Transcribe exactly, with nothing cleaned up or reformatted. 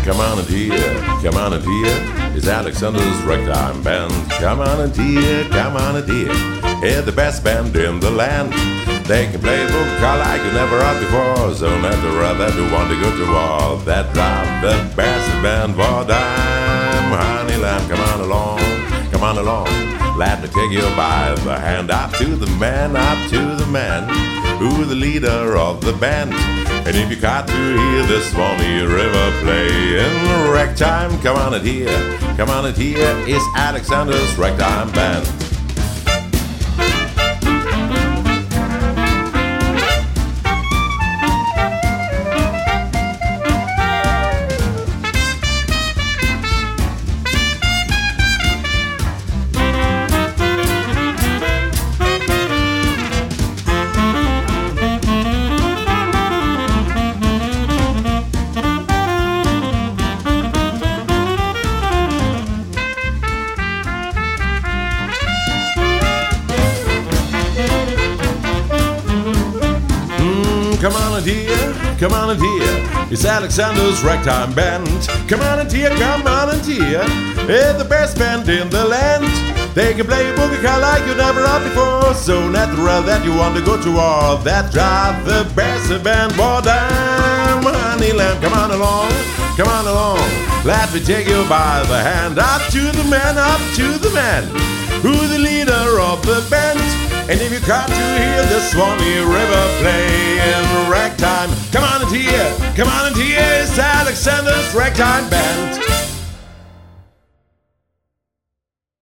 come on and hear, come on and hear. It's Alexander's Ragtime Band. Come on and hear, come on and hear. They're the best band in the land. They can play vocal like you never heard before. So natural that you want to go to war. That drive the best band for dime. Honey lamb, come on along, come on along. Let me take you by the hand. Up to the man, up to the man, who's the leader of the band. And if you got to hear the Swanee River play in ragtime, come on and hear, come on and hear. It's Alexander's Ragtime Band. Come on and hear, come on and hear. It's Alexander's Ragtime Band. Come on and hear, come on and hear. They're the best band in the land. They can play boogie car like you never heard before. So natural that you want to go to war. That drive the best band for damn. Honey lamb, come on along, come on along. Let me take you by the hand. Up to the man, up to the man, who's the leader of the band. And if you got to hear the Swanee River play in ragtime, come on and hear, come on and hear. It's Alexander's Ragtime Band.